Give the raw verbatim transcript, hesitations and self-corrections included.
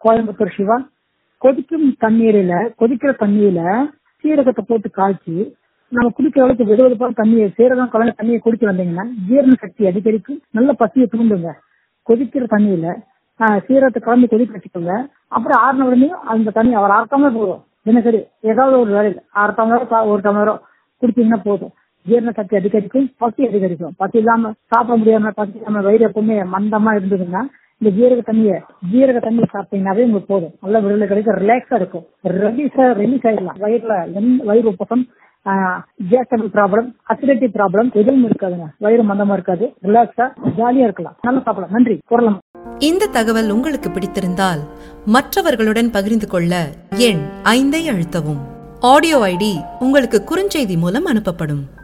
கோயம்புத்தூர் சிவா. கொதிக்கும் தண்ணீரில கொதிக்கிற தண்ணியில சீரகத்தை போட்டு காய்ச்சி நம்ம குடிக்கிற அளவுக்கு வெதுவெதுப்பான தண்ணியை சீரகம் கலந்த தண்ணியை குடிச்சு வந்தீங்கன்னா ஜீரண சக்தி அதிகரிக்கும், நல்ல பசியை தூண்டுங்க. கொதிக்கிற தண்ணியில ஆஹ் சீரகத்தை கலந்து கொதிக்க வச்சுக்கோங்க. அப்புறம் ஆறு உடனே அந்த தண்ணி அவர் அரை டம்ளர் போதும். தினசரி ஏதாவது ஒரு வேலையில் அரை டம்ளரோ ஒரு டம்ளரோ குடிச்சீங்கன்னா போதும். ஜீரண சக்தி அதிகரிக்கும், பசி அதிகரிக்கும். பசி இல்லாம சாப்பிட முடியாம பசி இல்லாம வயிறு எப்பவுமே மந்தமா இருந்ததுன்னா இந்த ஜீரக தண்ணியை ஜீரக தண்ணியை சாப்பிட்டீங்கன்னாவே உங்களுக்கு போதும். நல்ல விடுதலை கிடைக்கும், ரிலாக்ஸா இருக்கும். ரிலீஸ் ரிலீஸ் ஆயிடலாம். வயிறுல எந்த வயிறு உப்பசம், கேஸ்டபிள் ப்ராப்ளம், அசிடிட்டி ப்ராப்ளம் எதுவும் இருக்காதுங்க. வயிறு மந்தமா இருக்காது. ரிலாக்ஸா ஜாலியா இருக்கலாம். நல்லா சாப்பிடலாம். நன்றி. கூறலாம். இந்த தகவல் உங்களுக்கு பிடித்திருந்தால் மற்றவர்களுடன் பகிர்ந்து கொள்ள எண் ஐந்தை அழுத்தவும். ஆடியோ ஐடி உங்களுக்கு குறுஞ்செய்தி மூலம் அனுப்பப்படும்.